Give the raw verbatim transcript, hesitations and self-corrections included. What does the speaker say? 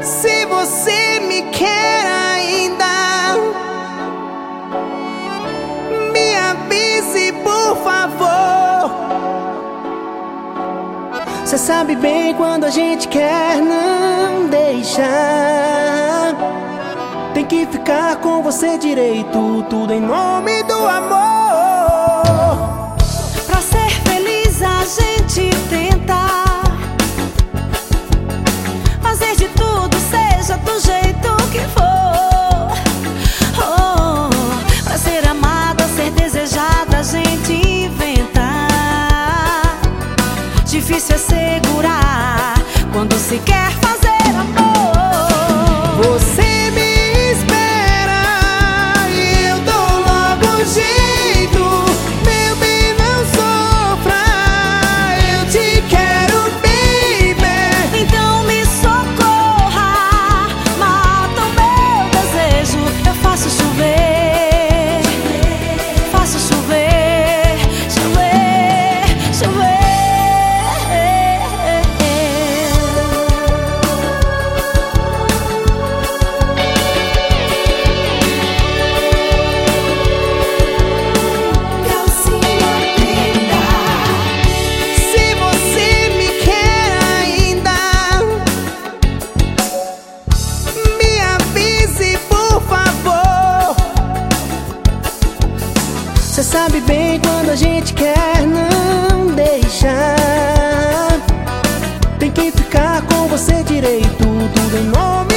Se você me quer ainda, me avise, por favor. Cê sabe bem quando a gente quer não deixar. Tem que ficar com você direito, tudo em nome do amor. Pra ser feliz a gente tenta fazer de tudo, seja do jeito que for. Oh, pra ser amada, ser desejada, a gente inventa. Difícil é segurar quando se quer fazer amor. Você me espera e eu dou logo um jeito. Meu bem, não sofra, eu te quero, baby. Então me socorra, mata o meu desejo. Eu faço chover, faço chover, chover, chover. Cê sabe bem quando a gente quer não deixar. Tem que ficar com você direito, tudo em nome